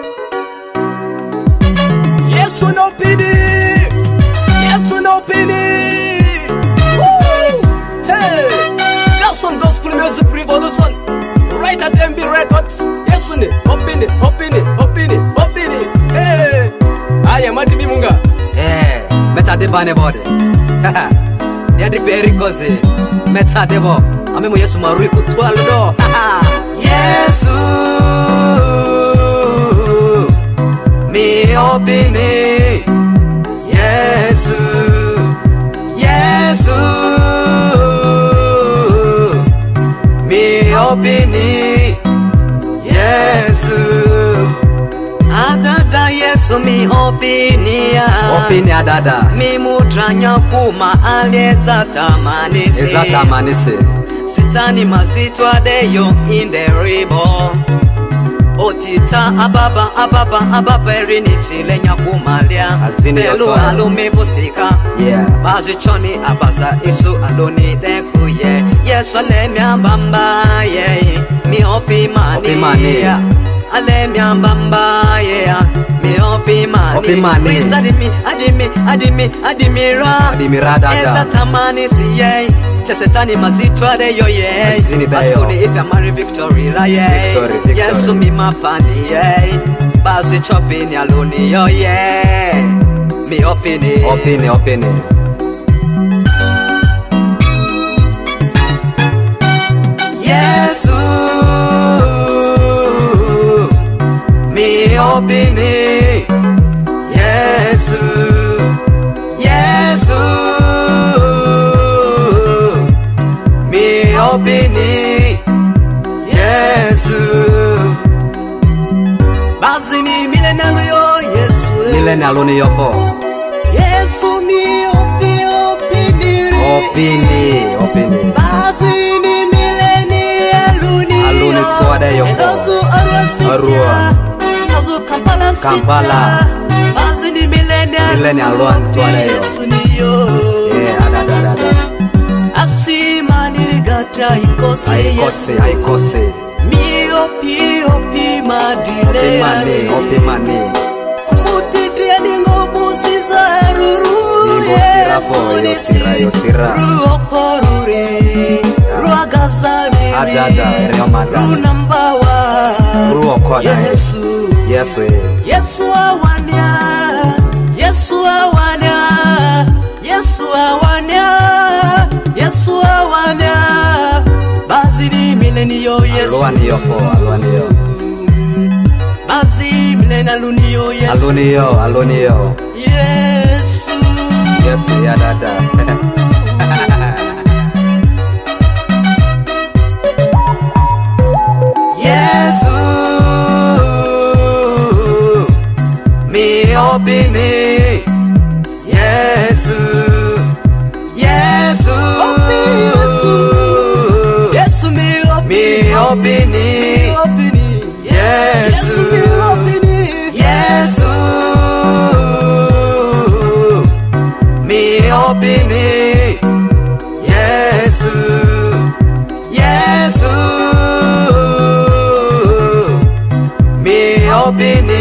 Yes or no pity. Yes or no pity. Woo! Hey, that's some gospel music revolution. Right at MB Records. Yes or no? Open it. Hey, I am Adi Munga. Eh, meta de bane bode. Haha. Ya di perikoze. Meta de bo. Amemo Yesu marui kutwalo do. Haha. Yesu. Mi obini. Yesu. Yesu. Mi obini. Yesu. Adada Yesu mi opinia. Opinia dada. Mi mutranya kuma alieza tamanisi. Eza tamanisi. Sitani mazito adeyo inderibo. Otita ababa eriniti lenya kumalia. Belu alumi busika. Yeah. Bazi choni abaza isu aloni dekuye. Yesu alemi ambamba ye. Mi opimani. Alemi ambamba ye. Mi opimani. Please adimira dada. Eza tamani si ye. Chesetani mazito adeyo ye. Askuni if ya mari victory la ye. Yesu mi mapani ye. Bazi chopini aloni yo ye. Mi opini. Yesu mi opini. Yesu mi opini. Yesu Bazini millennial yo Yesu. Millennial oni yo fo. Yesu mi opini. Bazini millennial aluni tuade yo fo. Arua. Tazu Kampala. Bazini millennial luan tuade yo. Yesu ni yo. Yeah, ada. Asima nirigatra ikose. Mi opi madile. Opimani. Kumuti driani ngobu sizaruru. Yosira. Ruokorure. Ruagazane. Adada, Reomada. Runambawa. Ruokoda. Yesu awania. Bazili millennial Yesu. Alwani yo. Bazili millennial Yesu. Aluni yo. Yesu ya dada. Yesu mi opini. Yesu mi opini. Yesu mi opini. Yesu mi opini.